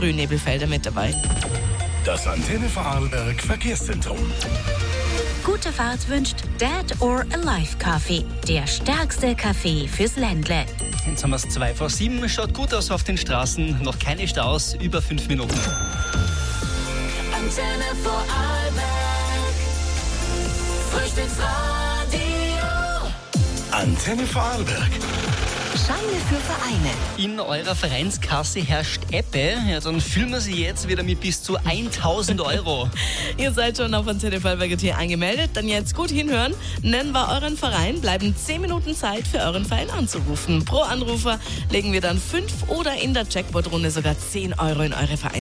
Grünnebelfelder mit dabei. Das Antenne Vorarlberg Verkehrszentrum. Gute Fahrt wünscht Dad or Alive Kaffee. Der stärkste Kaffee fürs Ländle. Jetzt haben wir es 6:02. Schaut gut aus auf den Straßen. Noch keine Staus, über 5 Minuten. Antenne Vorarlberg. Frühstücksradio. Antenne Vorarlberg. Scheine für Vereine. In eurer Vereinskasse herrscht Ebbe. Ja, dann füllen wir sie jetzt wieder mit bis zu 1.000 Euro. Ihr seid schon auf Antenne Vorarlberg hier angemeldet. Dann jetzt gut hinhören. Nennen wir euren Verein. Bleiben 10 Minuten Zeit für euren Verein anzurufen. Pro Anrufer legen wir dann 5 oder in der Jackpot-Runde sogar 10 Euro in eure Vereine.